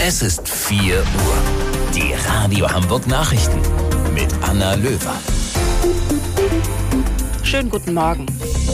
Es ist 4 Uhr. Die Radio Hamburg Nachrichten mit Anna Löwer. Schönen guten Morgen.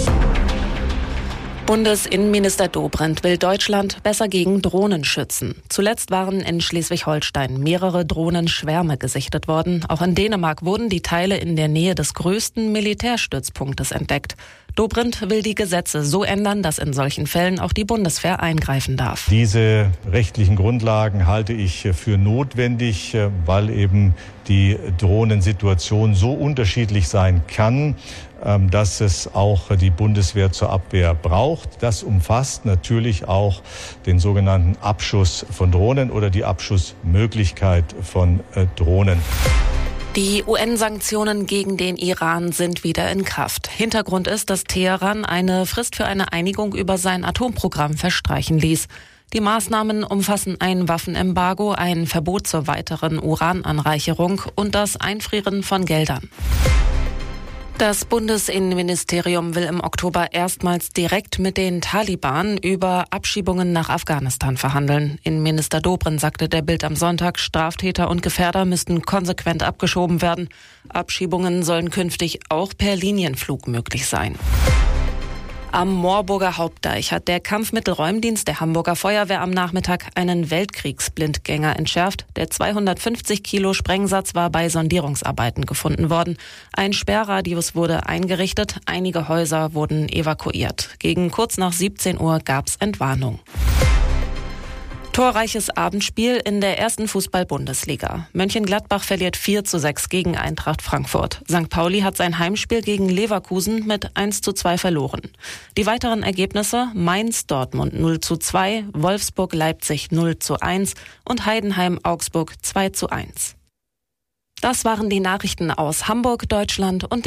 Bundesinnenminister Dobrindt will Deutschland besser gegen Drohnen schützen. Zuletzt waren in Schleswig-Holstein mehrere Drohnenschwärme gesichtet worden. Auch in Dänemark wurden die Teile in der Nähe des größten Militärstützpunktes entdeckt. Dobrindt will die Gesetze so ändern, dass in solchen Fällen auch die Bundeswehr eingreifen darf. Diese rechtlichen Grundlagen halte ich für notwendig, weil eben die Drohnensituation so unterschiedlich sein kann, dass es auch die Bundeswehr zur Abwehr braucht. Das umfasst natürlich auch den sogenannten Abschuss von Drohnen oder die Abschussmöglichkeit von Drohnen. Die UN-Sanktionen gegen den Iran sind wieder in Kraft. Hintergrund ist, dass Teheran eine Frist für eine Einigung über sein Atomprogramm verstreichen ließ. Die Maßnahmen umfassen ein Waffenembargo, ein Verbot zur weiteren Urananreicherung und das Einfrieren von Geldern. Das Bundesinnenministerium will im Oktober erstmals direkt mit den Taliban über Abschiebungen nach Afghanistan verhandeln. Innenminister Dobrindt sagte der Bild am Sonntag, Straftäter und Gefährder müssten konsequent abgeschoben werden. Abschiebungen sollen künftig auch per Linienflug möglich sein. Am Moorburger Hauptdeich hat der Kampfmittelräumdienst der Hamburger Feuerwehr am Nachmittag einen Weltkriegsblindgänger entschärft. Der 250 Kilo Sprengsatz war bei Sondierungsarbeiten gefunden worden. Ein Sperrradius wurde eingerichtet, einige Häuser wurden evakuiert. Gegen kurz nach 17 Uhr gab's Entwarnung. Torreiches Abendspiel in der ersten Fußball-Bundesliga. Mönchengladbach verliert 4:6 gegen Eintracht Frankfurt. St. Pauli hat sein Heimspiel gegen Leverkusen mit 1:2 verloren. Die weiteren Ergebnisse: Mainz-Dortmund 0:2, Wolfsburg-Leipzig 0:1 und Heidenheim-Augsburg 2:1. Das waren die Nachrichten aus Hamburg, Deutschland und der